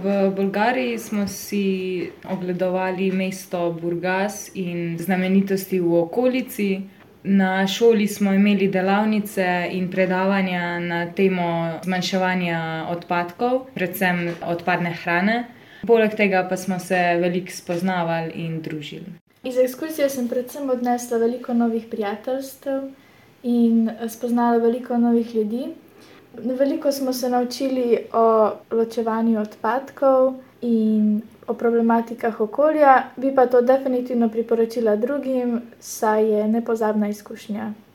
V Bolgariji smo si ogledovali mesto Burgas in znamenitosti v okolici. Na šoli smo imeli delavnice in predavanja na temo zmanjševanja odpadkov, predvsem odpadne hrane. Poleg tega pa smo se veliko spoznavali in družili. Iz ekskurzije sem predvsem odnesla veliko novih prijateljstev in spoznala veliko novih ljudi. Veliko smo se naučili o ločevanju odpadkov in o problematikah okolja, bi pa to definitivno priporočila drugim, saj je nepozabna izkušnja.